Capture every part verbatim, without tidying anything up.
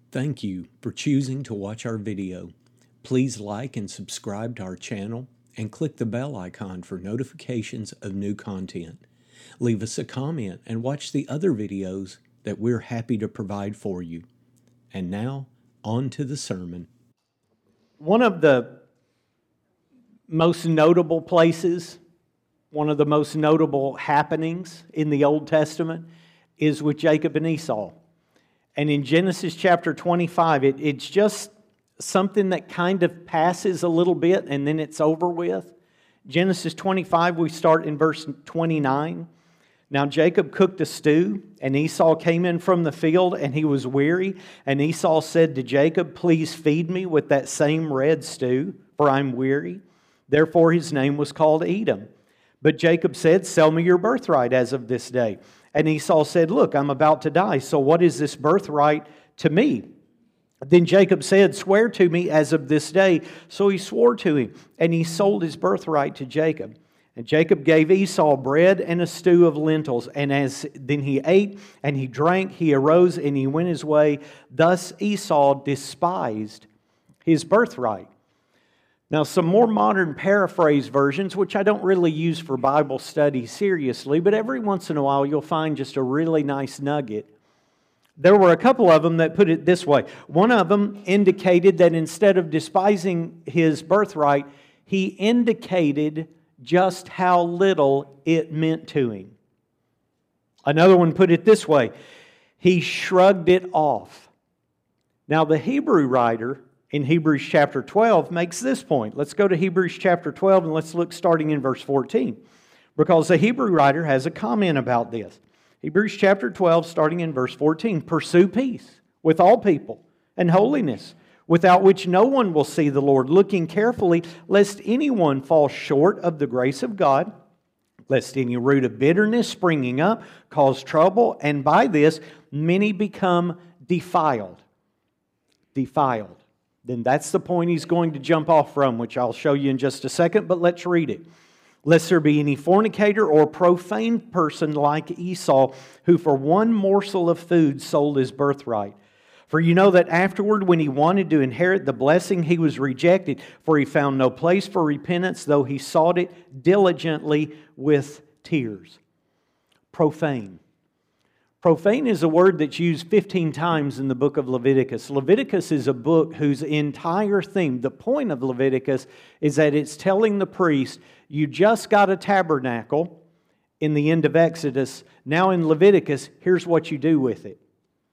Thank you for choosing to watch our video. Please like and subscribe to our channel and click the bell icon for notifications of new content. Leave us a comment and watch the other videos that we're happy to provide for you. And now, on to the sermon. One of the most notable places, one of the most notable happenings in the Old Testament is with Jacob and Esau. And in Genesis chapter twenty-five, it, it's just something that kind of passes a little bit and then it's over with. Genesis twenty-five, we start in verse twenty-nine. Now Jacob cooked a stew, and Esau came in from the field, and he was weary. And Esau said to Jacob, "Please feed me with that same red stew, for I'm weary." Therefore his name was called Edom. But Jacob said, "Sell me your birthright as of this day." And Esau said, "Look, I'm about to die, so what is this birthright to me?" Then Jacob said, "Swear to me as of this day." So he swore to him, and he sold his birthright to Jacob. And Jacob gave Esau bread and a stew of lentils. And as then he ate and he drank, he arose and he went his way. Thus Esau despised his birthright. Now, some more modern paraphrase versions, which I don't really use for Bible study seriously, but every once in a while you'll find just a really nice nugget. There were a couple of them that put it this way. One of them indicated that instead of despising his birthright, he indicated just how little it meant to him. Another one put it this way. He shrugged it off. Now, the Hebrew writer in Hebrews chapter twelve makes this point. Let's go to Hebrews chapter twelve and let's look starting in verse fourteen. Because the Hebrew writer has a comment about this. Hebrews chapter twelve starting in verse fourteen. "Pursue peace with all people and holiness, without which no one will see the Lord, looking carefully lest anyone fall short of the grace of God, lest any root of bitterness springing up cause trouble, and by this many become defiled." Defiled. Then that's the point he's going to jump off from, which I'll show you in just a second, but let's read it. "Lest there be any fornicator or profane person like Esau, who for one morsel of food sold his birthright. For you know that afterward, when he wanted to inherit the blessing, he was rejected, for he found no place for repentance, though he sought it diligently with tears." Profane. Profane is a word that's used fifteen times in the book of Leviticus. Leviticus is a book whose entire theme, the point of Leviticus, is that it's telling the priest, you just got a tabernacle in the end of Exodus. Now in Leviticus, here's what you do with it.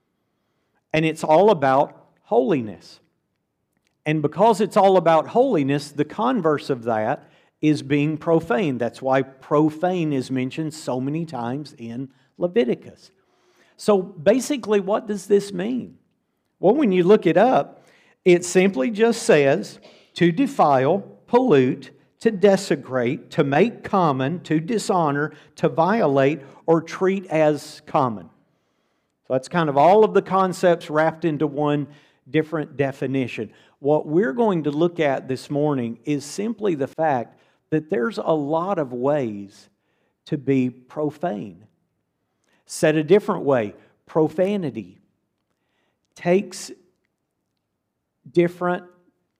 And it's all about holiness. And because it's all about holiness, the converse of that is being profane. That's why profane is mentioned so many times in Leviticus. So basically, what does this mean? Well, when you look it up, it simply just says to defile, pollute, to desecrate, to make common, to dishonor, to violate, or treat as common. So that's kind of all of the concepts wrapped into one different definition. What we're going to look at this morning is simply the fact that there's a lot of ways to be profane. Said a different way, profanity takes different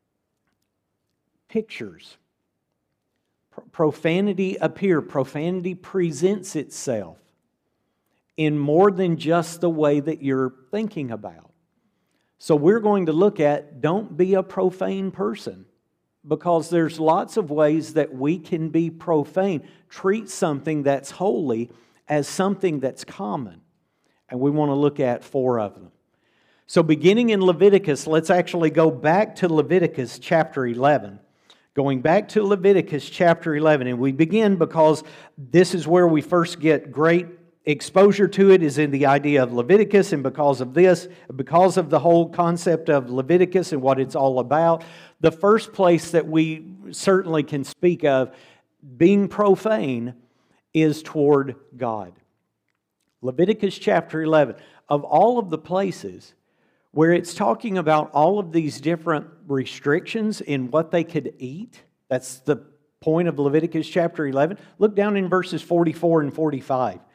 pictures. Profanity appears, profanity presents itself in more than just the way that you're thinking about. So we're going to look at don't be a profane person, because there's lots of ways that we can be profane. Treat something that's holy as something that's common. And we want to look at four of them. So beginning in Leviticus, let's actually go back to Leviticus chapter eleven. Going back to Leviticus chapter eleven, and we begin because this is where we first get great exposure to it, is in the idea of Leviticus, and because of this, because of the whole concept of Leviticus and what it's all about, the first place that we certainly can speak of being profane is toward God. Leviticus chapter eleven, of all of the places where it's talking about all of these different restrictions in what they could eat, that's the point of Leviticus chapter eleven. Look down in verses forty-four and forty-five.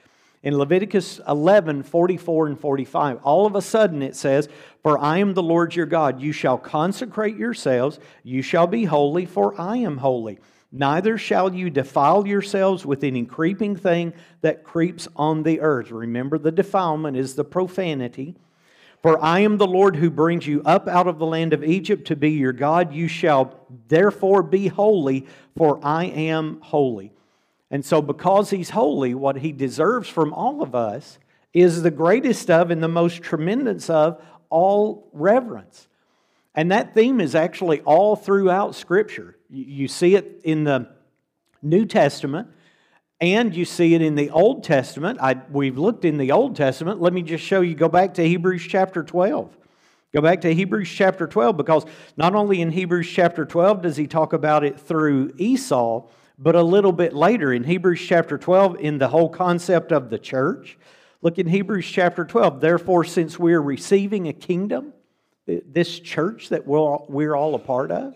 In Leviticus eleven, forty-four and forty-five, all of a sudden it says, "For I am the Lord your God. You shall consecrate yourselves. You shall be holy, for I am holy. Neither shall you defile yourselves with any creeping thing that creeps on the earth." Remember, the defilement is the profanity. "For I am the Lord who brings you up out of the land of Egypt to be your God. You shall therefore be holy, for I am holy." And so because He's holy, what He deserves from all of us is the greatest of and the most tremendous of all reverence. And that theme is actually all throughout Scripture. You see it in the New Testament, and you see it in the Old Testament. I, we've looked in the Old Testament. Let me just show you. Go back to Hebrews chapter twelve. Go back to Hebrews chapter twelve, because not only in Hebrews chapter twelve does he talk about it through Esau, but a little bit later in Hebrews chapter twelve, in the whole concept of the church. Look in Hebrews chapter twelve. "Therefore, since we are receiving a kingdom," this church that we're, we're all a part of,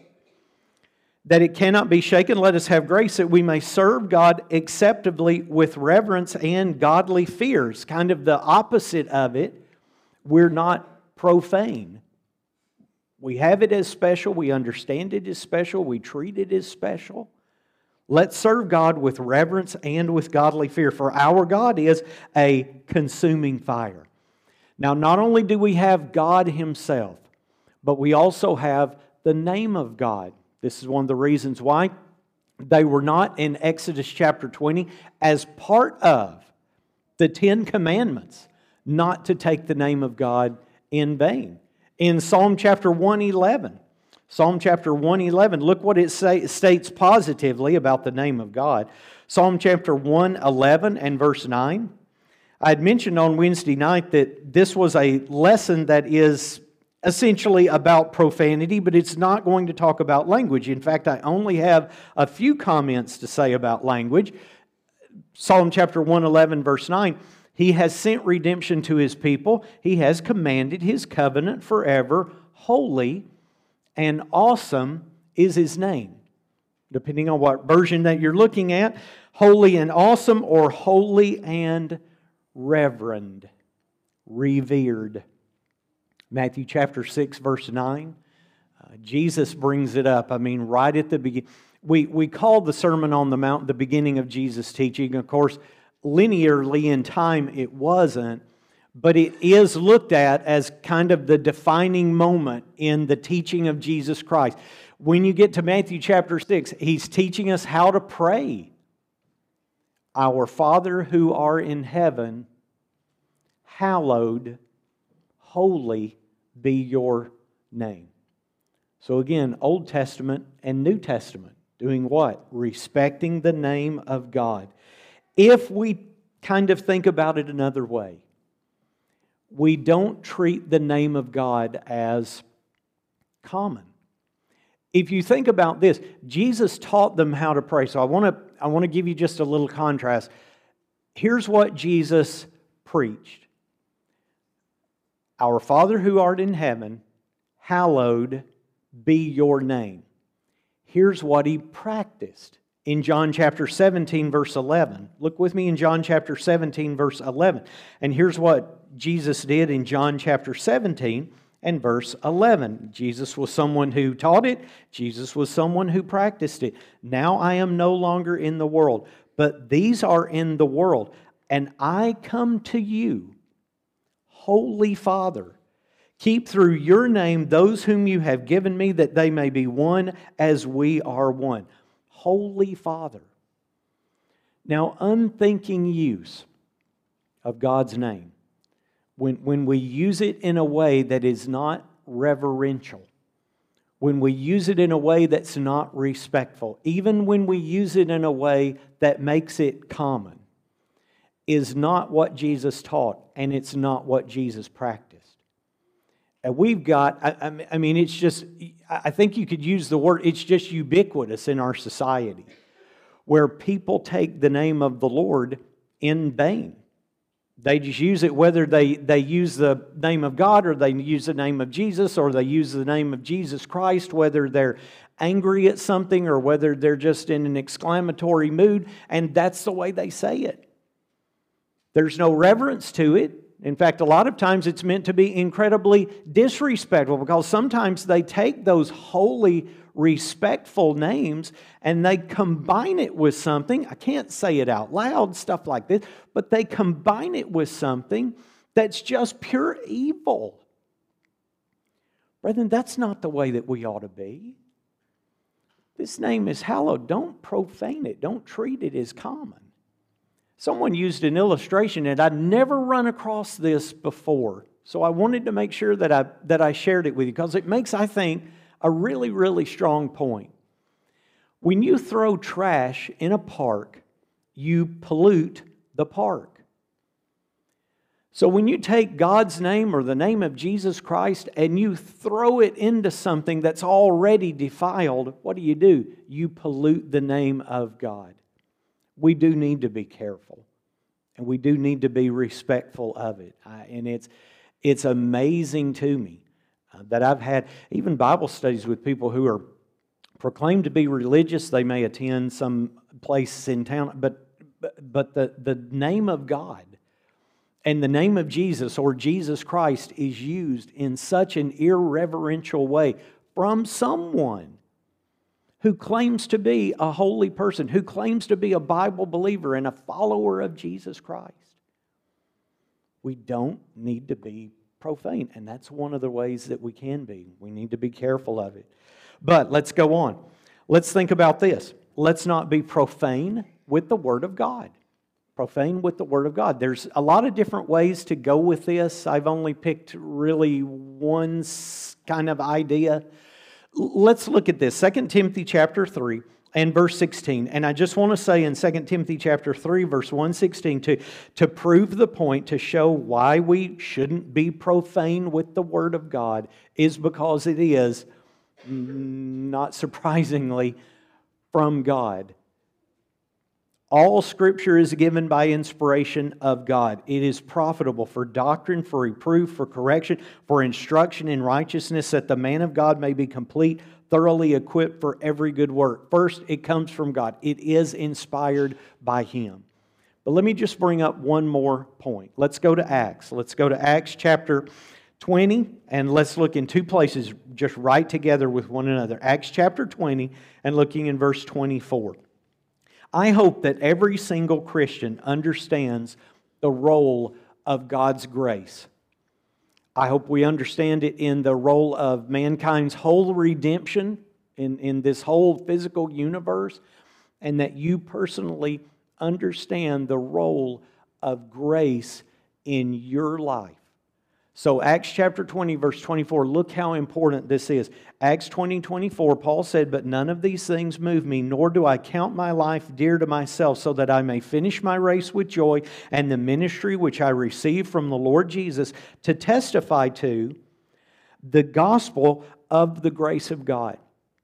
"that it cannot be shaken, let us have grace that we may serve God acceptably with reverence and godly fears." Kind of the opposite of it. We're not profane. We have it as special. We understand it as special. We treat it as special. Let's serve God with reverence and with godly fear, for our God is a consuming fire. Now, not only do we have God Himself, but we also have the name of God. This is one of the reasons why they were not in Exodus chapter twenty as part of the Ten Commandments not to take the name of God in vain. In Psalm chapter one eleven, Psalm chapter one eleven, look what it say, states positively about the name of God. Psalm chapter one eleven and verse nine. I had mentioned on Wednesday night that this was a lesson that is essentially about profanity, but it's not going to talk about language. In fact, I only have a few comments to say about language. Psalm chapter one eleven verse nine. "He has sent redemption to His people. He has commanded His covenant forever. Holy and awesome is His name." Depending on what version that you're looking at, holy and awesome, or holy and reverend, revered. Matthew chapter six verse nine, uh, Jesus brings it up. I mean, right at the beginning. We, we call the Sermon on the Mount the beginning of Jesus' teaching. Of course, linearly in time it wasn't, but it is looked at as kind of the defining moment in the teaching of Jesus Christ. When you get to Matthew chapter six, He's teaching us how to pray. "Our Father who art in heaven, hallowed, holy be your name." So again, Old Testament and New Testament, doing what? Respecting the name of God. If we kind of think about it another way, we don't treat the name of God as common. If you think about this, Jesus taught them how to pray. So I want to I want to give you just a little contrast. Here's what Jesus preached. "Our Father who art in heaven, hallowed be your name." Here's what He practiced in John chapter seventeen, verse eleven. Look with me in John chapter seventeen, verse eleven. And here's what Jesus did in John chapter seventeen and verse eleven. Jesus was someone who taught it. Jesus was someone who practiced it. "Now I am no longer in the world, but these are in the world. And I come to you, Holy Father. Keep through your name those whom you have given me, that they may be one as we are one." Holy Father. Now, unthinking use of God's name, when, when we use it in a way that is not reverential, when we use it in a way that's not respectful, even when we use it in a way that makes it common, is not what Jesus taught, and it's not what Jesus practiced. And we've got, I, I mean, it's just, I think you could use the word, it's just ubiquitous in our society, where people take the name of the Lord in vain. They just use it, whether they, they use the name of God, or they use the name of Jesus, or they use the name of Jesus Christ, whether they're angry at something or whether they're just in an exclamatory mood, and that's the way they say it. There's no reverence to it. In fact, a lot of times it's meant to be incredibly disrespectful, because sometimes they take those holy, respectful names and they combine it with something. I can't say it out loud, stuff like this, but they combine it with something that's just pure evil. Brethren, that's not the way that we ought to be. This name is hallowed. Don't profane it. Don't treat it as common. Someone used an illustration, and I'd never run across this before. So I wanted to make sure that I, that I shared it with you, because it makes, I think, a really, really strong point. When you throw trash in a park, you pollute the park. So when you take God's name or the name of Jesus Christ and you throw it into something that's already defiled, what do you do? You pollute the name of God. We do need to be careful, and we do need to be respectful of it. I, and it's it's amazing to me uh, that I've had even Bible studies with people who are proclaimed to be religious. They may attend some place in town, but but the, the name of God and the name of Jesus or Jesus Christ is used in such an irreverential way from someone who claims to be a holy person, who claims to be a Bible believer and a follower of Jesus Christ. We don't need to be profane, and that's one of the ways that we can be. We need to be careful of it. But let's go on. Let's think about this. Let's not be profane with the Word of God. Profane with the Word of God. There's a lot of different ways to go with this. I've only picked really one kind of idea. Let's look at this. Second Timothy chapter three and verse sixteen. And I just want to say in Second Timothy chapter three, verse one sixteen, to, to prove the point, to show why we shouldn't be profane with the Word of God, is because it is, not surprisingly, from God. All Scripture is given by inspiration of God. It is profitable for doctrine, for reproof, for correction, for instruction in righteousness, that the man of God may be complete, thoroughly equipped for every good work. First, it comes from God. It is inspired by Him. But let me just bring up one more point. Let's go to Acts. Let's go to Acts chapter twenty, and let's look in two places just right together with one another. Acts chapter twenty, and looking in verse twenty-four. I hope that every single Christian understands the role of God's grace. I hope we understand it in the role of mankind's whole redemption in, in this whole physical universe, and that you personally understand the role of grace in your life. So Acts chapter twenty, verse twenty-four, look how important this is. Acts twenty, twenty-four, Paul said, "But none of these things move me, nor do I count my life dear to myself, so that I may finish my race with joy and the ministry which I received from the Lord Jesus, to testify to the gospel of the grace of God."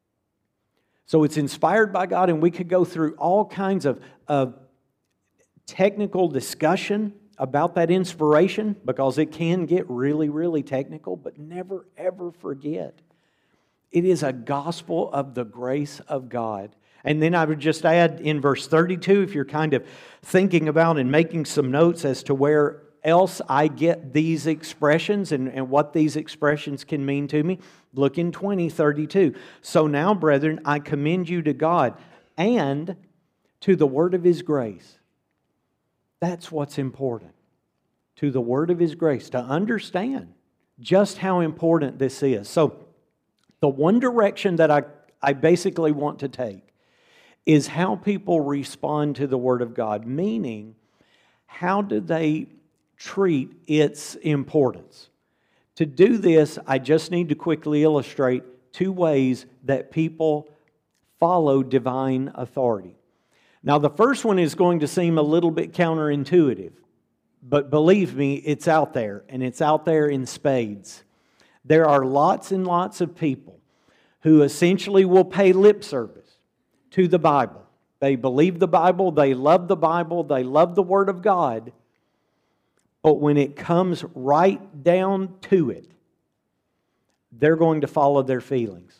So it's inspired by God, and we could go through all kinds of, of technical discussion about that inspiration, because it can get really, really technical, but never, ever forget, it is a gospel of the grace of God. And then I would just add in verse thirty-two, if you're kind of thinking about and making some notes as to where else I get these expressions and, and what these expressions can mean to me, look in twenty thirty-two. "So now, brethren, I commend you to God and to the word of His grace." That's what's important. To the word of His grace, to understand just how important this is. So, the one direction that I, I basically want to take is how people respond to the Word of God, meaning, how do they treat its importance? To do this, I just need to quickly illustrate two ways that people follow divine authority. Now, the first one is going to seem a little bit counterintuitive, but believe me, it's out there, and it's out there in spades. There are lots and lots of people who essentially will pay lip service to the Bible. They believe the Bible, they love the Bible, they love the Word of God, but when it comes right down to it, they're going to follow their feelings.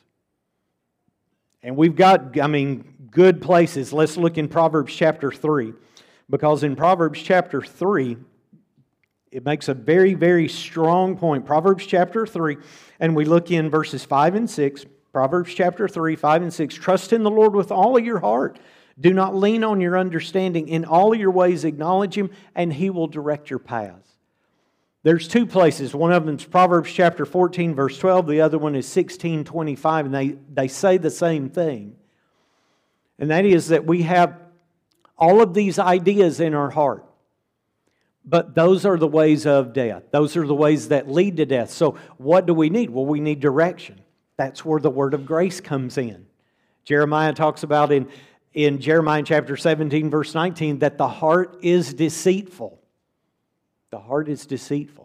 And we've got, I mean, good places. Let's look in Proverbs chapter three. Because in Proverbs chapter three, it makes a very, very strong point. Proverbs chapter three, and we look in verses five and six. Proverbs chapter three, five and six. Trust in the Lord with all of your heart. Do not lean on your understanding. In all of your ways acknowledge Him, and He will direct your paths. There's two places. One of them is Proverbs chapter fourteen, verse twelve. The other one is sixteen twenty-five, and they, they say the same thing. And that is that we have all of these ideas in our heart. But those are the ways of death. Those are the ways that lead to death. So what do we need? Well, we need direction. That's where the word of grace comes in. Jeremiah talks about in, in Jeremiah chapter seventeen, verse nineteen, that the heart is deceitful. The heart is deceitful.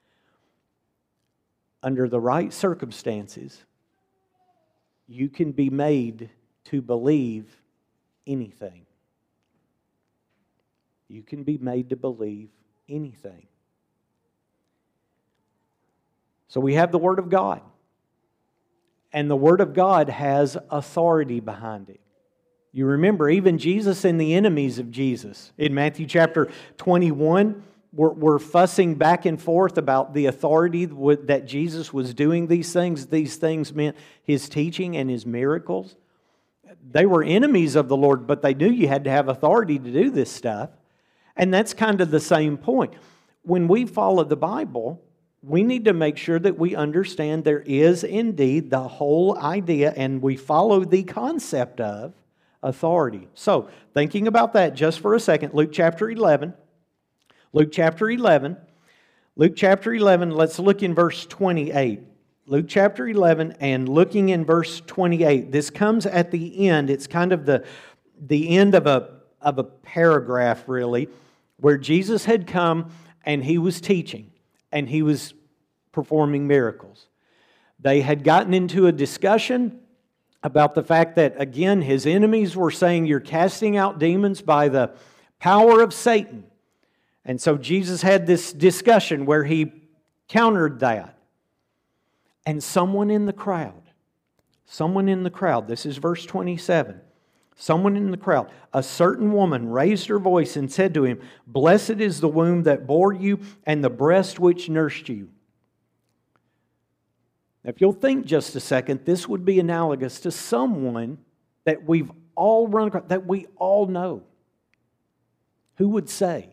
Under the right circumstances, you can be made to believe anything. You can be made to believe anything. So we have the Word of God. And the Word of God has authority behind it. You remember, even Jesus and the enemies of Jesus, in Matthew chapter twenty-one, were, were fussing back and forth about the authority that Jesus was doing these things. These things meant His teaching and His miracles. They were enemies of the Lord, but they knew you had to have authority to do this stuff. And that's kind of the same point. When we follow the Bible, we need to make sure that we understand there is indeed the whole idea, and we follow the concept of authority. So, thinking about that just for a second, Luke chapter eleven. Luke chapter eleven. Luke chapter eleven, let's look in verse twenty-eight. Luke chapter eleven and looking in verse twenty-eight. This comes at the end. It's kind of the, the end of a, of a paragraph, really, where Jesus had come and He was teaching and He was performing miracles. They had gotten into a discussion about the fact that, again, His enemies were saying, you're casting out demons by the power of Satan. And so Jesus had this discussion where He countered that. And someone in the crowd, someone in the crowd, this is verse twenty-seven, someone in the crowd, a certain woman raised her voice and said to Him, blessed is the womb that bore you and the breast which nursed you. Now, if you'll think just a second, this would be analogous to someone that we've all run across, that we all know. Who would say,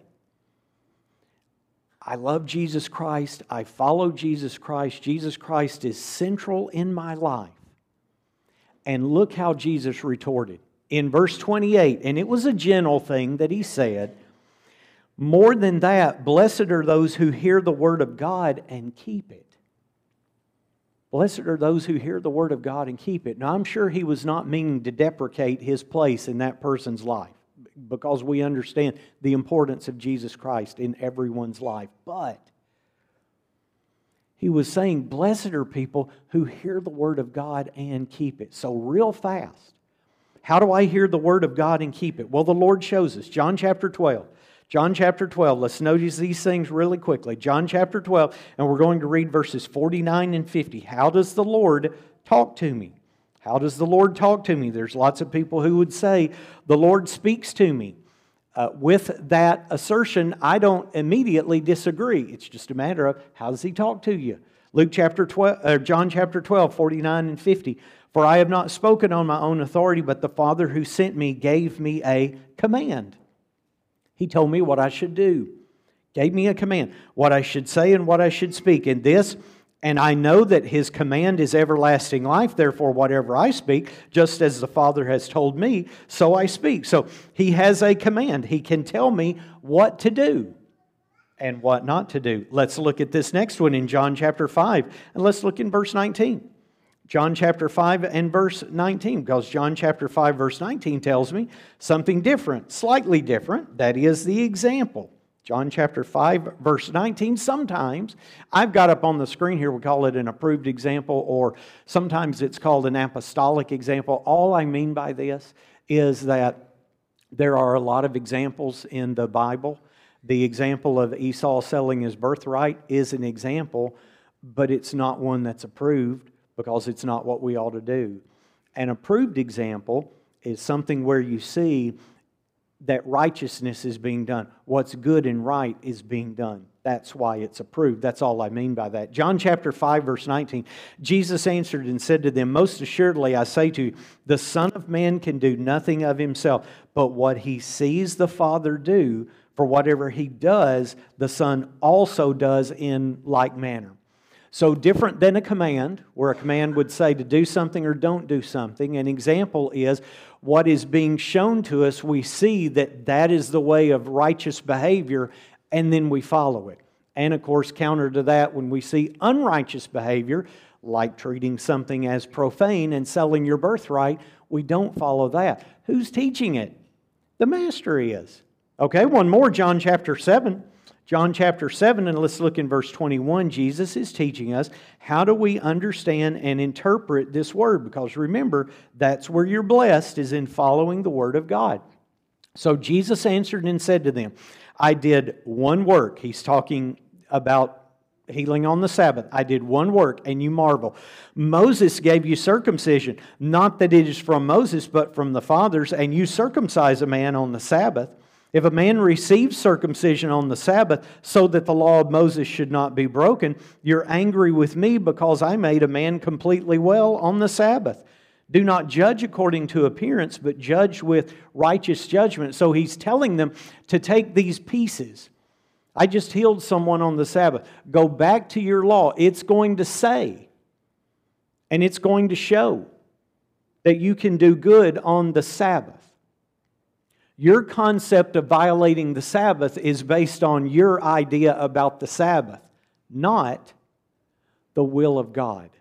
I love Jesus Christ, I follow Jesus Christ, Jesus Christ is central in my life. And look how Jesus retorted. In verse twenty-eight, and it was a gentle thing that He said, more than that, blessed are those who hear the word of God and keep it. Blessed are those who hear the word of God and keep it. Now, I'm sure He was not meaning to deprecate His place in that person's life, because we understand the importance of Jesus Christ in everyone's life. But He was saying, blessed are people who hear the Word of God and keep it. So real fast, how do I hear the Word of God and keep it? Well, the Lord shows us. John chapter twelve. John chapter twelve. Let's notice these things really quickly. John chapter twelve, and we're going to read verses forty-nine and fifty. How does the Lord talk to me? How does the Lord talk to me? There's lots of people who would say, the Lord speaks to me. Uh, with that assertion, I don't immediately disagree. It's just a matter of, how does He talk to you? Luke chapter twelve, uh, John chapter twelve, forty-nine and fifty. For I have not spoken on my own authority, but the Father who sent me gave me a command. He told me what I should do. Gave me a command. What I should say and what I should speak. And this... And I know that His command is everlasting life. Therefore, whatever I speak, just as the Father has told me, so I speak. So He has a command. He can tell me what to do and what not to do. Let's look at this next one in John chapter five. And let's look in verse nineteen. John chapter five and verse nineteen. Because John chapter five verse nineteen tells me something different, slightly different. That is the example. John chapter five, verse nineteen. Sometimes, I've got up on the screen here, we call it an approved example, or sometimes it's called an apostolic example. All I mean by this is that there are a lot of examples in the Bible. The example of Esau selling his birthright is an example, but it's not one that's approved because it's not what we ought to do. An approved example is something where you see that righteousness is being done. What's good and right is being done. That's why it's approved. That's all I mean by that. John chapter five, verse nineteen, Jesus answered and said to them, most assuredly I say to you, the Son of Man can do nothing of himself, but what he sees the Father do, for whatever he does, the Son also does in like manner. So different than a command, where a command would say to do something or don't do something. An example is what is being shown to us. We see that that is the way of righteous behavior, and then we follow it. And of course, counter to that, when we see unrighteous behavior, like treating something as profane and selling your birthright, we don't follow that. Who's teaching it? The Master is. Okay, one more, John chapter seven. John chapter seven, and let's look in verse twenty-one. Jesus is teaching us how do we understand and interpret this word, because remember, that's where you're blessed, is in following the word of God. So Jesus answered and said to them, I did one work. He's talking about healing on the Sabbath. I did one work, and you marvel. Moses gave you circumcision, not that it is from Moses, but from the fathers, and you circumcise a man on the Sabbath. If a man receives circumcision on the Sabbath so that the law of Moses should not be broken, you're angry with me because I made a man completely well on the Sabbath. Do not judge according to appearance, but judge with righteous judgment. So he's telling them to take these pieces. I just healed someone on the Sabbath. Go back to your law. It's going to say, and it's going to show that you can do good on the Sabbath. Your concept of violating the Sabbath is based on your idea about the Sabbath, not the will of God.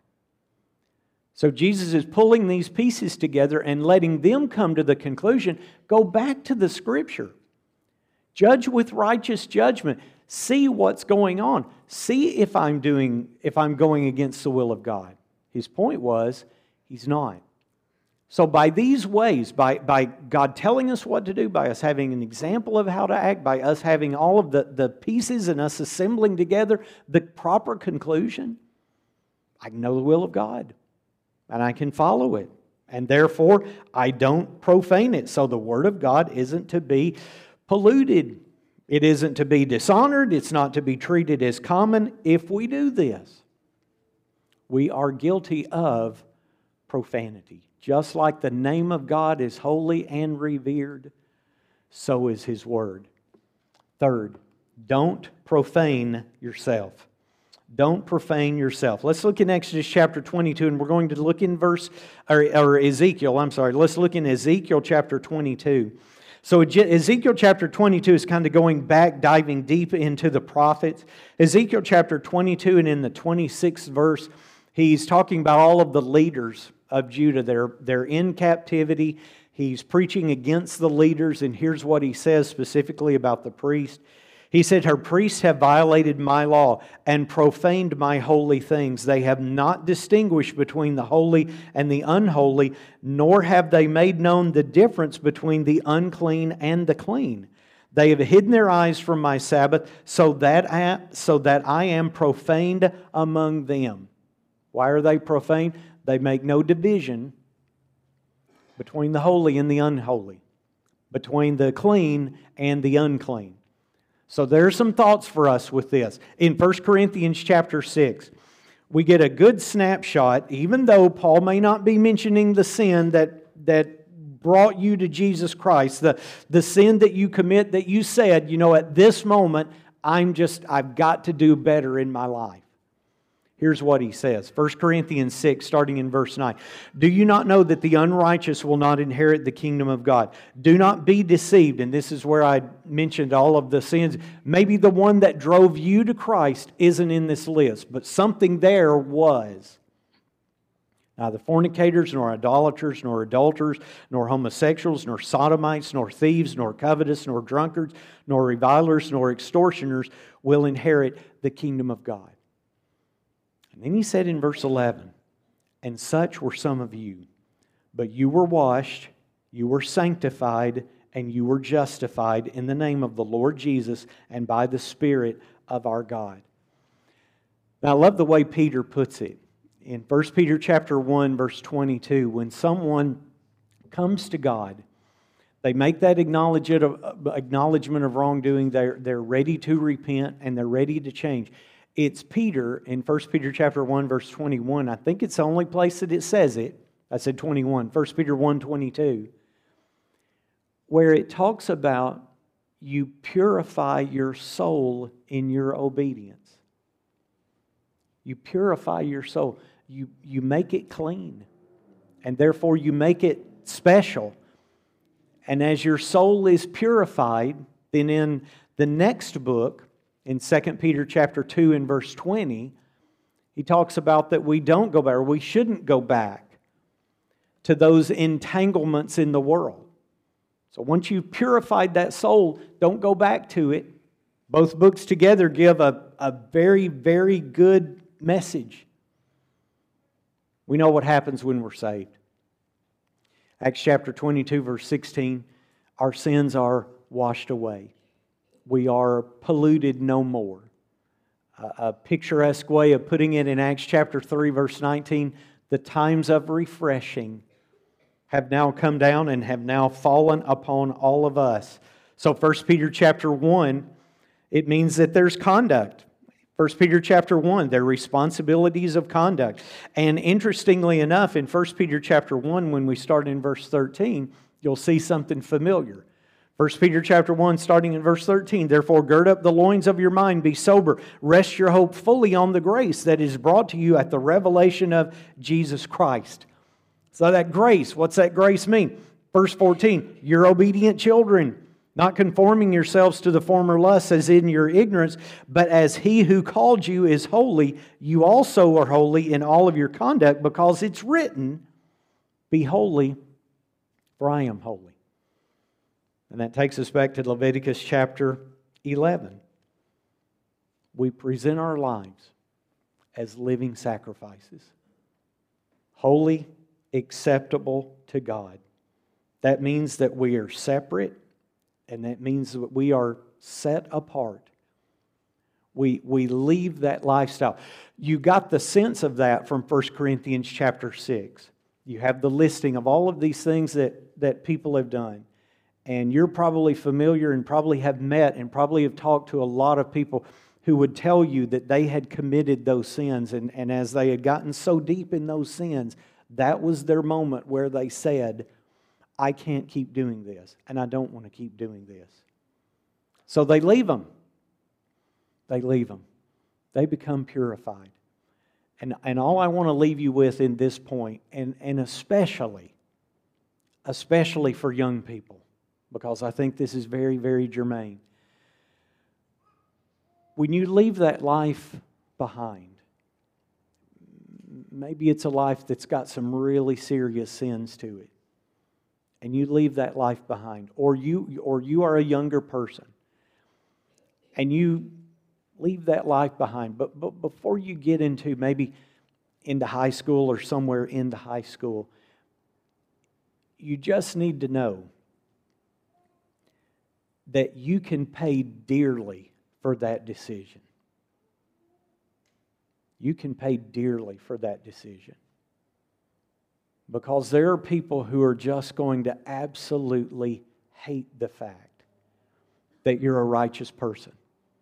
So Jesus is pulling these pieces together and letting them come to the conclusion, go back to the Scripture. Judge with righteous judgment. See what's going on. See if I'm doing, if I'm going against the will of God. His point was, he's not. So by these ways, by, by God telling us what to do, by us having an example of how to act, by us having all of the, the pieces and us assembling together the proper conclusion, I can know the will of God and I can follow it. And therefore, I don't profane it. So the Word of God isn't to be polluted. It isn't to be dishonored. It's not to be treated as common. If we do this, we are guilty of profanity. Just like the name of God is holy and revered, so is His Word. Third, don't profane yourself. Don't profane yourself. Let's look in Exodus chapter twenty-two, and we're going to look in verse, or, or Ezekiel, I'm sorry. Let's look in Ezekiel chapter twenty-two. So Ezekiel chapter twenty-two is kind of going back, diving deep into the prophets. Ezekiel chapter twenty-two, and in the twenty-sixth verse, he's talking about all of the leaders of Judah. They're, they're in captivity. He's preaching against the leaders, and here's what he says specifically about the priest. He said, her priests have violated my law and profaned my holy things. They have not distinguished between the holy and the unholy, nor have they made known the difference between the unclean and the clean. They have hidden their eyes from my Sabbath, so that I, so that I am profaned among them. Why are they profane? They make no division between the holy and the unholy, between the clean and the unclean. So there are some thoughts for us with this. In First Corinthians chapter six, we get a good snapshot, even though Paul may not be mentioning the sin that, that brought you to Jesus Christ, the, the sin that you commit that you said, you know, at this moment, I'm just, I've got to do better in my life. Here's what he says, First Corinthians six, starting in verse nine. Do you not know that the unrighteous will not inherit the kingdom of God? Do not be deceived. And this is where I mentioned all of the sins. Maybe the one that drove you to Christ isn't in this list, but something there was. Neither fornicators, nor idolaters, nor adulterers, nor homosexuals, nor sodomites, nor thieves, nor covetous, nor drunkards, nor revilers, nor extortioners will inherit the kingdom of God. And then he said in verse eleven, and such were some of you, but you were washed, you were sanctified, and you were justified in the name of the Lord Jesus and by the Spirit of our God. Now I love the way Peter puts it. In First Peter chapter one, verse twenty-two, when someone comes to God, They make that acknowledgement of, acknowledgement of wrongdoing. They're, they're ready to repent and they're ready to change. It's Peter in First Peter chapter one, verse twenty-one. I think it's the only place that it says it. I said twenty-one. First Peter one, twenty-two. Where it talks about you purify your soul in your obedience. You purify your soul. You, you make it clean. And therefore you make it special. And as your soul is purified, then in the next book, in Second Peter chapter two and verse twenty, he talks about that we don't go back, or we shouldn't go back to those entanglements in the world. So once you've purified that soul, don't go back to it. Both books together give a, a very, very good message. We know what happens when we're saved. Acts chapter twenty-two, verse sixteen, our sins are washed away. We are polluted no more. A, a picturesque way of putting it in Acts chapter three, verse nineteen, the times of refreshing have now come down and have now fallen upon all of us. So First Peter chapter one, it means that there's conduct. First Peter chapter one, their responsibilities of conduct. And interestingly enough, in First Peter chapter one, when we start in verse thirteen, you'll see something familiar. First Peter chapter one, starting in verse thirteen, therefore gird up the loins of your mind, be sober, rest your hope fully on the grace that is brought to you at the revelation of Jesus Christ. So that grace, what's that grace mean? Verse fourteen, you're obedient children, not conforming yourselves to the former lusts as in your ignorance, but as He who called you is holy, you also are holy in all of your conduct, because it's written, be holy, for I am holy. And that takes us back to Leviticus chapter eleven. We present our lives as living sacrifices, holy, acceptable to God. That means that we are separate, and that means that we are set apart. We, we leave that lifestyle. You got the sense of that from First Corinthians chapter six. You have the listing of all of these things that, that people have done. And you're probably familiar and probably have met and probably have talked to a lot of people who would tell you that they had committed those sins. And, and as they had gotten so deep in those sins, that was their moment where they said, I can't keep doing this, and I don't want to keep doing this. So they leave them. They leave them. They become purified. And, and all I want to leave you with in this point, and, and especially, especially for young people, because I think this is very, very germane. When you leave that life behind, maybe it's a life that's got some really serious sins to it, and you leave that life behind, or you or you are a younger person, and you leave that life behind. But, but before you get into maybe into high school or somewhere into high school, you just need to know that you can pay dearly for that decision. You can pay dearly for that decision. Because there are people who are just going to absolutely hate the fact that you're a righteous person.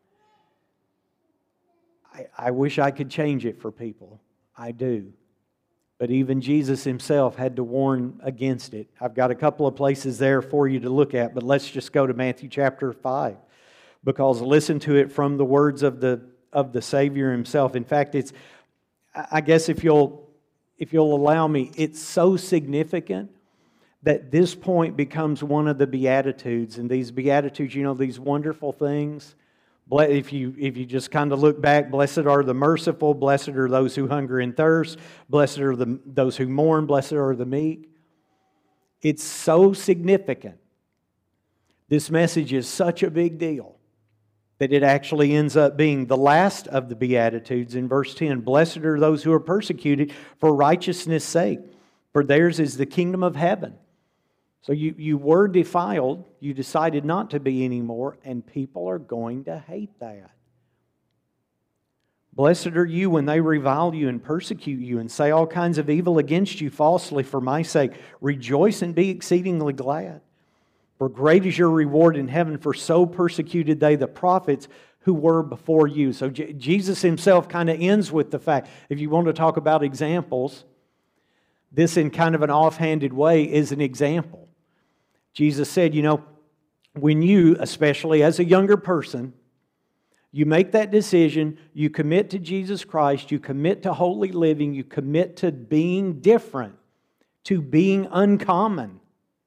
I, I wish I could change it for people. I do. But even Jesus Himself had to warn against it. I've got a couple of places there for you to look at, but let's just go to Matthew chapter five. Because listen to it from the words of the of the Savior Himself. In fact, it's, I guess if you'll if you'll allow me, it's so significant that this point becomes one of the Beatitudes. And these Beatitudes, you know, these wonderful things. If you, if you just kind of look back, blessed are the merciful, blessed are those who hunger and thirst, blessed are the, those who mourn, blessed are the meek. It's so significant. This message is such a big deal that it actually ends up being the last of the Beatitudes in verse ten. Blessed are those who are persecuted for righteousness' sake, for theirs is the kingdom of heaven. So you, you were defiled, you decided not to be anymore, and people are going to hate that. Blessed are you when they revile you and persecute you and say all kinds of evil against you falsely for my sake. Rejoice and be exceedingly glad. For great is your reward in heaven, for so persecuted they the prophets who were before you. So J- Jesus himself kind of ends with the fact, if you want to talk about examples, this in kind of an offhanded way is an example. Jesus said, you know, when you, especially as a younger person, you make that decision, you commit to Jesus Christ, you commit to holy living, you commit to being different, to being uncommon.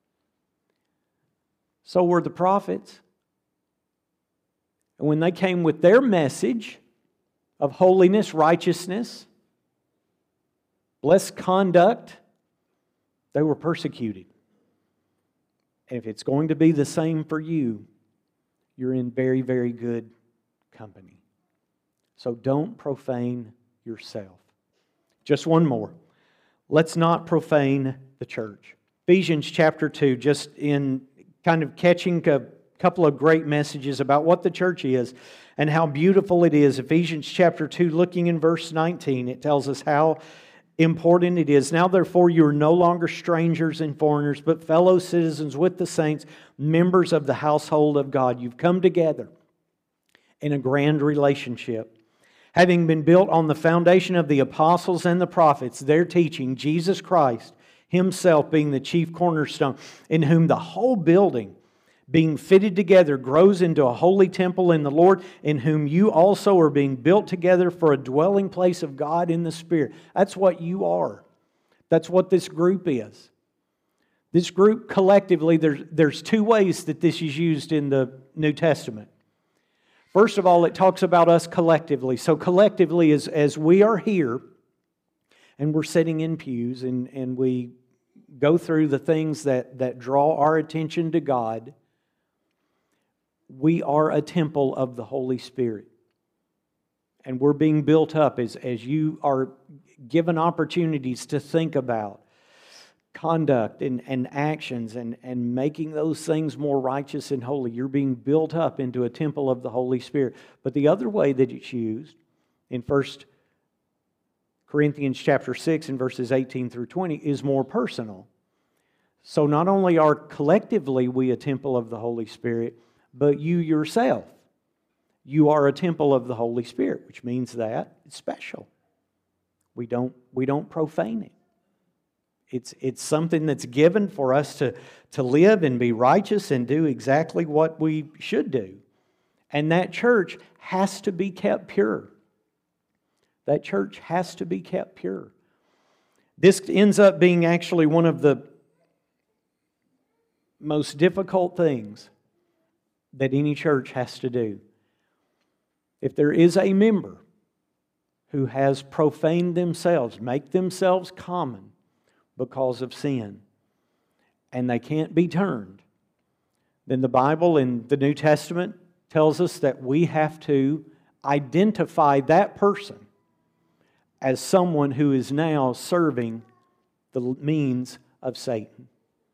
So were the prophets. And when they came with their message of holiness, righteousness, blessed conduct, they were persecuted. And if it's going to be the same for you, you're in very, very good company. So don't profane yourself. Just one more. Let's not profane the church. Ephesians chapter two, just in kind of catching a couple of great messages about what the church is and how beautiful it is. Ephesians chapter two, looking in verse nineteen, it tells us how important it is. Now therefore you are no longer strangers and foreigners, but fellow citizens with the saints, members of the household of God. You've come together in a grand relationship, having been built on the foundation of the apostles and the prophets, their teaching, Jesus Christ Himself being the chief cornerstone, in whom the whole building, being fitted together, grows into a holy temple in the Lord, in whom you also are being built together for a dwelling place of God in the Spirit. That's what you are. That's what this group is. This group collectively, there's, there's two ways that this is used in the New Testament. First of all, it talks about us collectively. So collectively, as, as we are here, and we're sitting in pews, and, and we go through the things that, that draw our attention to God, we are a temple of the Holy Spirit. And we're being built up as, as you are given opportunities to think about conduct and, and actions and, and making those things more righteous and holy. You're being built up into a temple of the Holy Spirit. But the other way that it's used in First Corinthians chapter six and verses eighteen through twenty is more personal. So not only are collectively we a temple of the Holy Spirit, but you yourself, you are a temple of the Holy Spirit, which means that it's special. We don't, we don't profane it. It's, it's something that's given for us to, to live and be righteous and do exactly what we should do. And that church has to be kept pure. That church has to be kept pure. This ends up being actually one of the most difficult things that any church has to do. If there is a member who has profaned themselves, make themselves common because of sin, and they can't be turned, then the Bible in the New Testament tells us that we have to identify that person as someone who is now serving the means of Satan.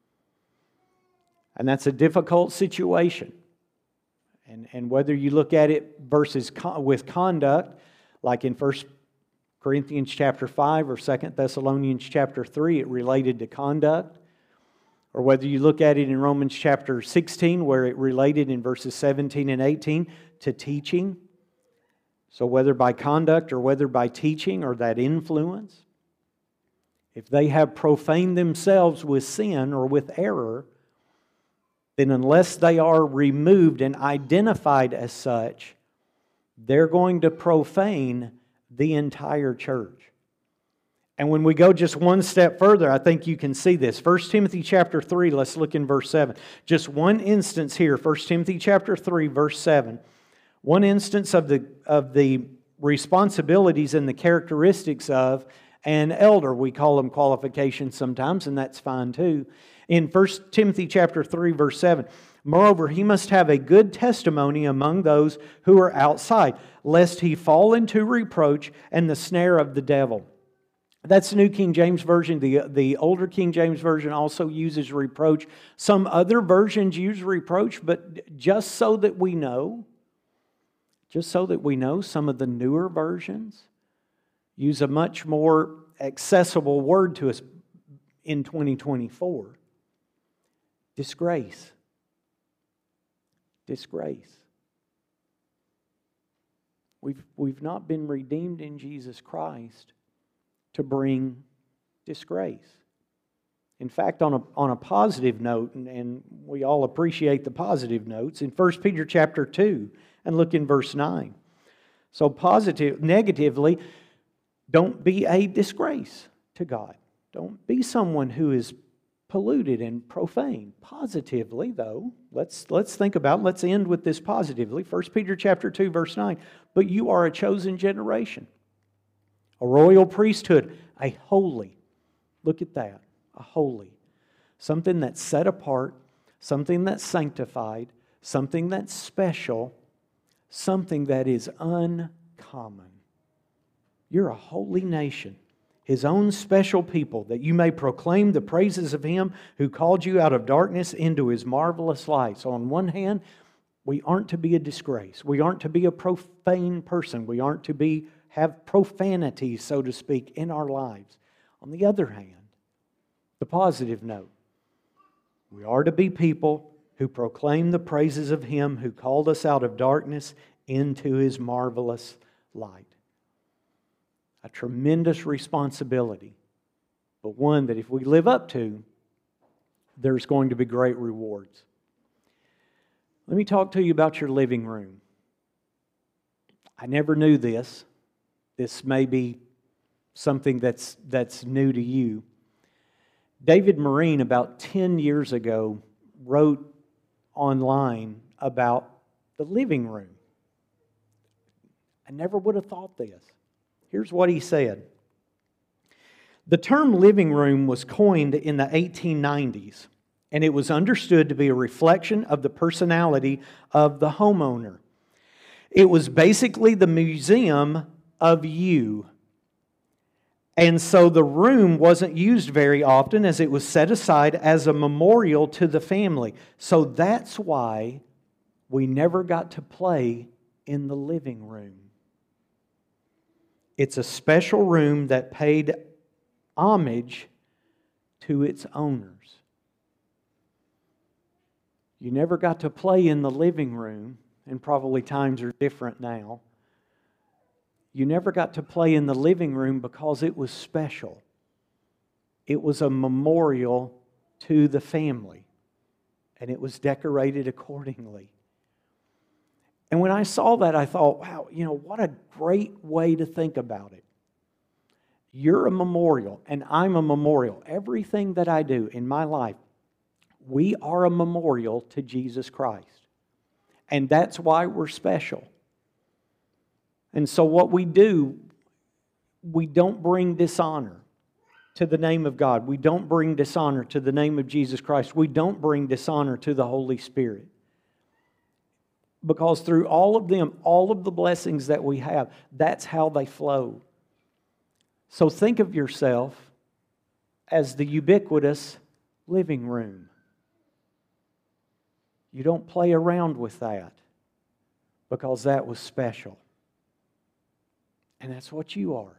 And that's a difficult situation. And, and whether you look at it versus con- with conduct, like in First Corinthians chapter five or Second Thessalonians chapter three, it related to conduct. Or whether you look at it in Romans chapter sixteen, where it related in verses seventeen and eighteen to teaching. So whether by conduct or whether by teaching or that influence, if they have profaned themselves with sin or with error, then unless they are removed and identified as such, they're going to profane the entire church. And when we go just one step further, I think you can see this. First Timothy chapter three, let's look in verse seven. Just one instance here, First Timothy chapter three, verse seven. One instance of the, of the responsibilities and the characteristics of an elder. We call them qualifications sometimes, and that's fine too. In First Timothy chapter three, verse seven, moreover, he must have a good testimony among those who are outside, lest he fall into reproach and the snare of the devil. That's the New King James Version. The, the older King James Version also uses reproach. Some other versions use reproach, but just so that we know, just so that we know, some of the newer versions use a much more accessible word to us in twenty twenty-four. Disgrace. disgrace. We've, we've not been redeemed in Jesus Christ to bring disgrace. In fact, on a, on a positive note, and, and we all appreciate the positive notes, in First Peter chapter two, and look in verse nine. So positive, negatively, don't be a disgrace to God. Don't be someone who is polluted and profane. Positively, though, let's, let's think about, let's end with this positively. First Peter chapter two, verse nine. But you are a chosen generation, a royal priesthood, a holy. Look at that, a holy. Something that's set apart, something that's sanctified, something that's special, something that is uncommon. You're a holy nation, His own special people, that you may proclaim the praises of Him who called you out of darkness into His marvelous light. So on one hand, we aren't to be a disgrace. We aren't to be a profane person. We aren't to be have profanity, so to speak, in our lives. On the other hand, the positive note, we are to be people who proclaim the praises of Him who called us out of darkness into His marvelous light. A tremendous responsibility, but one that if we live up to, there's going to be great rewards. Let me talk to you about your living room. I never knew this. This may be something that's, that's new to you. David Marine, about ten years ago, wrote online about the living room. I never would have thought this. Here's what he said. The term living room was coined in the eighteen nineties, and it was understood to be a reflection of the personality of the homeowner. It was basically the museum of you. And so the room wasn't used very often as it was set aside as a memorial to the family. So that's why we never got to play in the living room. It's a special room that paid homage to its owners. You never got to play in the living room, and probably times are different now. You never got to play in the living room because it was special. It was a memorial to the family, and it was decorated accordingly. And when I saw that, I thought, wow, you know, what a great way to think about it. You're a memorial, and I'm a memorial. Everything that I do in my life, we are a memorial to Jesus Christ. And that's why we're special. And so what we do, we don't bring dishonor to the name of God. We don't bring dishonor to the name of Jesus Christ. We don't bring dishonor to the Holy Spirit. Because through all of them, all of the blessings that we have, that's how they flow. So think of yourself as the ubiquitous living room. You don't play around with that because that was special. And that's what you are.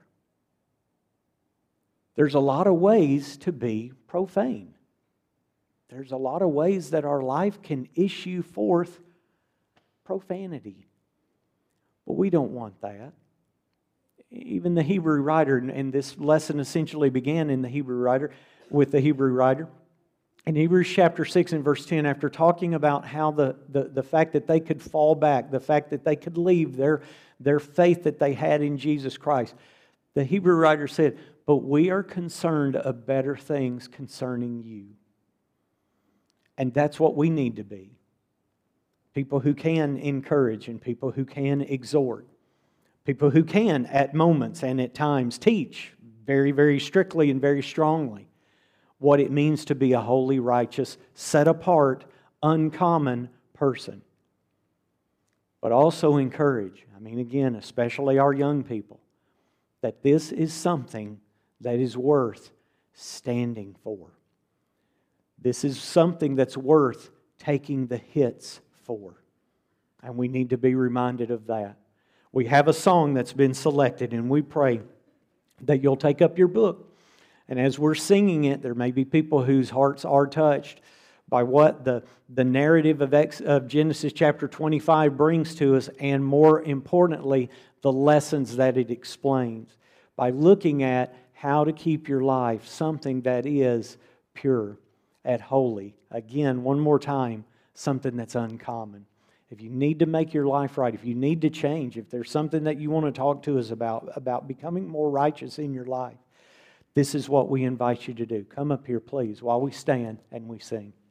There's a lot of ways to be profane. There's a lot of ways that our life can issue forth profanity. But we don't want that. Even the Hebrew writer, and this lesson essentially began in the Hebrew writer, with the Hebrew writer. In Hebrews chapter six and verse ten, after talking about how the, the, the fact that they could fall back, the fact that they could leave their, their faith that they had in Jesus Christ, the Hebrew writer said, but we are concerned of better things concerning you. And that's what we need to be. People who can encourage and people who can exhort. People who can, at moments and at times, teach very, very strictly and very strongly what it means to be a holy, righteous, set-apart, uncommon person. But also encourage, I mean, again, especially our young people, that this is something that is worth standing for. This is something that's worth taking the hits for. And we need to be reminded of that. We have a song that's been selected, and we pray that you'll take up your book. And as we're singing it, there may be people whose hearts are touched by what the, the narrative of, Ex, of Genesis chapter twenty-five brings to us, and more importantly, the lessons that it explains. By looking at how to keep your life something that is pure and holy. Again, one more time, something that's uncommon. If you need to make your life right, if you need to change, if there's something that you want to talk to us about, about becoming more righteous in your life, this is what we invite you to do. Come up here, please, while we stand and we sing.